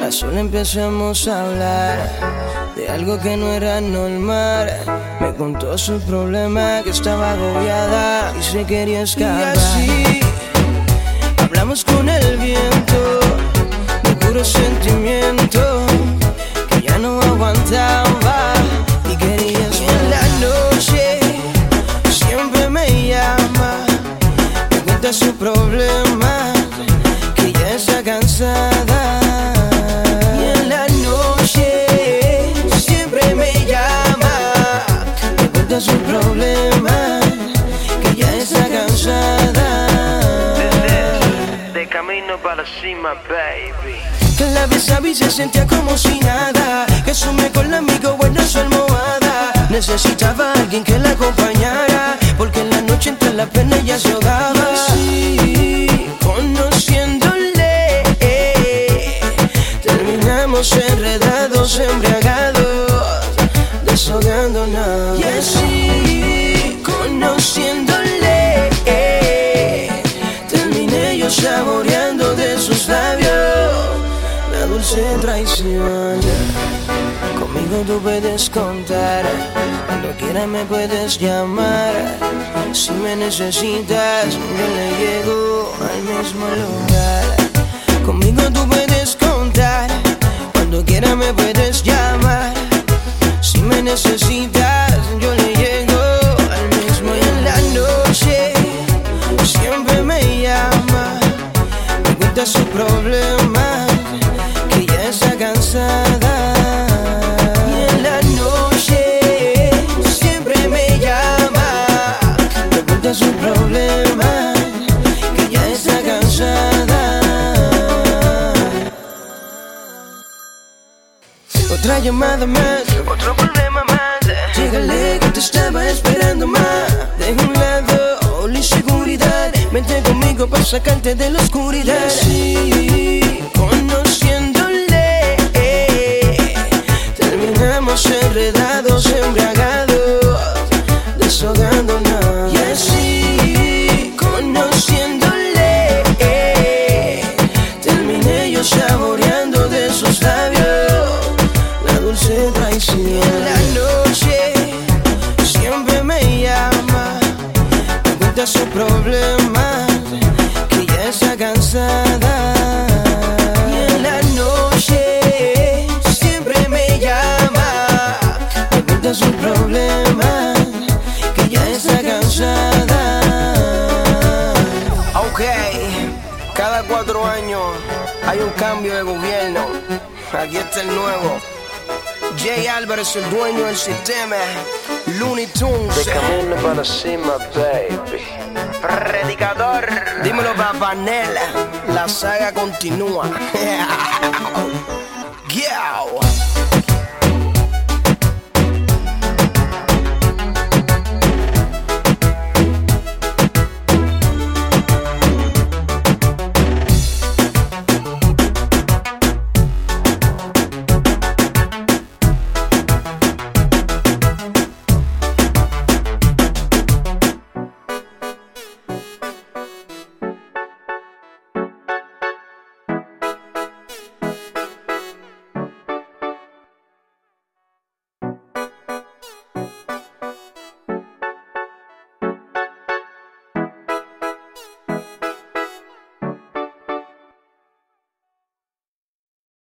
sola empezamos a hablar de algo que no era normal. Me contó sus problemas, que estaba agobiada y se quería escapar. Y así hablamos con el viento de puro sentimiento, que ya no aguantaba y quería escapar. Y en la noche siempre me llama, me cuenta su problema, que ya está cansada. Y en la noche siempre me llama, me cuenta su problema, que ya está cansada. De camino para la cima, baby. Que la besaba y se sentía como si nada, que su mejor amigo bueno su almohada. Necesitaba a alguien que la acompañara, porque en la noche entre la pena ella se ahogaba. Sí, conociéndole, terminamos enredados, embriagados, desahogándonos. Y así, conociéndole, terminé yo saboreando de sus labios la dulce traición. Conmigo tú puedes contar, cuando quieras me puedes llamar. Si me necesitas, yo le llego al mismo lugar. Conmigo tú puedes contar, cuando quieras me puedes llamar. Si me necesitas, yo le llego al mismo. Y en la noche siempre me llama, me cuenta su problema, que ya está cansada. Y en la noche siempre me llama, me cuenta su problema, que ya está cansada. Otra llamada más, Otro problema más. llégale que te estaba esperando más. Deja un lado la inseguridad, vente conmigo para sacarte de la oscuridad. Y así, conociéndole, terminamos enredados, embriagados, desahogándonos. Y así, conociéndole, terminé yo saboreando de sus labios la dulce traición. Y en la noche siempre me llama, me cuenta su problema, que ya está cansada. Y en la noche siempre me llama, me cuenta su problema, que ya está cansada. Ok, cada 4 años hay un cambio de gobierno. Aquí está el nuevo Jay Álvarez, el dueño del sistema. Looney Tunes. De camino para la cima, baby. Predicador. Dímelo, Papanela, la saga continúa. Yeah.